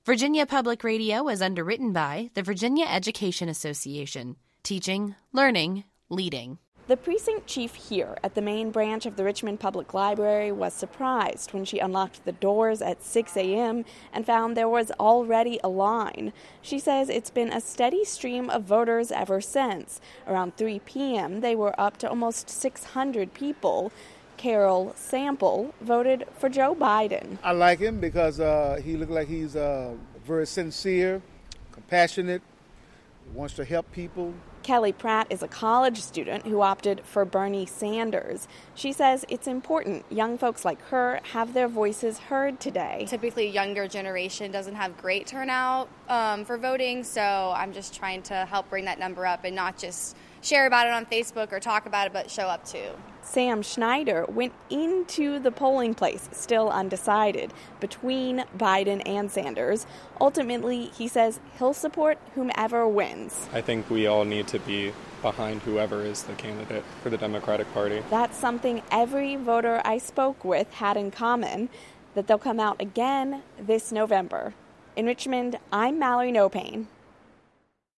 Virginia Public Radio is underwritten by the Virginia Education Association. Teaching, learning, leading. The precinct chief here at the main branch of the Richmond Public Library was surprised when she unlocked the doors at 6 a.m. and found there was already a line. She says it's been a steady stream of voters ever since. Around 3 p.m., they were up to almost 600 people. Carol Sample voted for Joe Biden. I like him because he looked like he's very sincere, compassionate, wants to help people. Kelly Pratt is a college student who opted for Bernie Sanders. She says it's important young folks like her have their voices heard today. Typically, younger generation doesn't have great turnout for voting, so I'm just trying to help bring that number up and not just share about it on Facebook or talk about it, but show up too. Sam Schneider went into the polling place still undecided between Biden and Sanders. Ultimately, he says he'll support whomever wins. I think we all need to be behind whoever is the candidate for the Democratic Party. That's something every voter I spoke with had in common, that they'll come out again this November. In Richmond, I'm Mallory Nopane.